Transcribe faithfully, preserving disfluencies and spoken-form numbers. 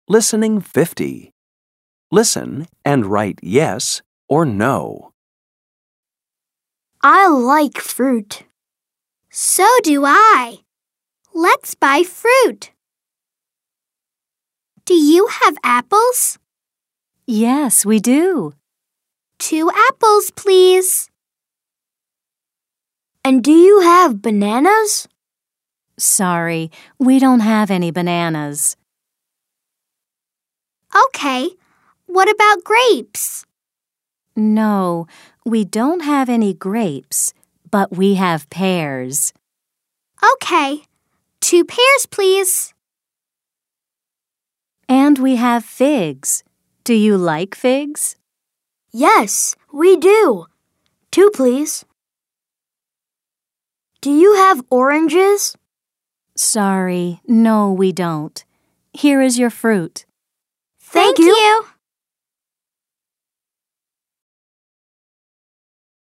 Listening fifty. Listen and write yes or no. I like fruit. So do I. Let's buy fruit. Do you have apples? Yes, we do. Two apples, please. And do you have bananas? Sorry, we don't have any bananas. Okay, what about grapes? No, we don't have any grapes, but we have pears. Okay, two pears, please. And we have figs. Do you like figs? Yes, we do. Two, please. Do you have oranges? Sorry, no, we don't. Here is your fruit. Thank, Thank you. you.